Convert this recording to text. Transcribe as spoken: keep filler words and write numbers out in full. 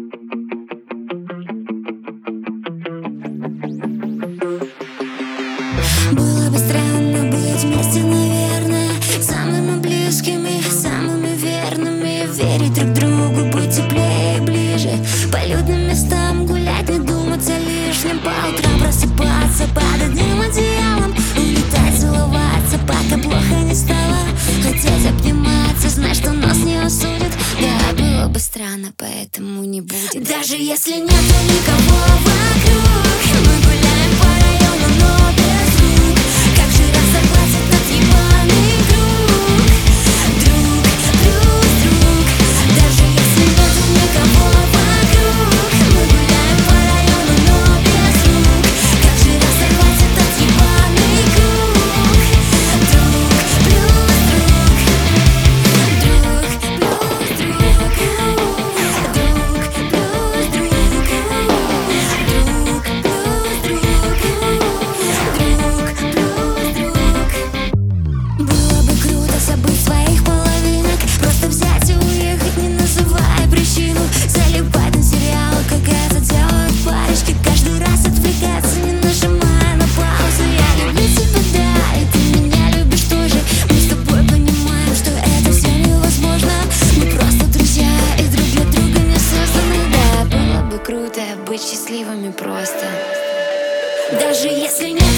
Было бы странно быть вместе, наверное, самыми близкими, самыми верными. Верить друг другу, быть теплее и ближе. По людным местам гулять, не думать о лишнем. По утрам просыпаться под одним одеялом, улетать, целоваться, пока плохо не стало. Хотеть обниматься, знать, что нас не осудят. Да, было бы странно, поэтому не будет. Даже если нету никого вокруг, мы гуляем по району, но без рук. Как же разорвать этот ебаный круг? Друг, друг, друг. Даже если нету никого вокруг, мы гуляем по району, но без рук. Как же разорвать этот ебаный круг? Друг, плюс друг. Друг, плюс друг. Друг, плюс друг. Друг, плюс друг. Было бы круто забыть своих половинок, просто взять и уехать, не называя причину. Залипать на сериалы, как это делают парочки, каждый раз отвлекаться, не нажимая на паузу. Я люблю тебя, да, и ты меня любишь тоже. Мы с тобой понимаем, что это все невозможно. Мы просто друзья и друг для друга не созданы. Да, было бы круто быть счастливыми просто. Даже если нет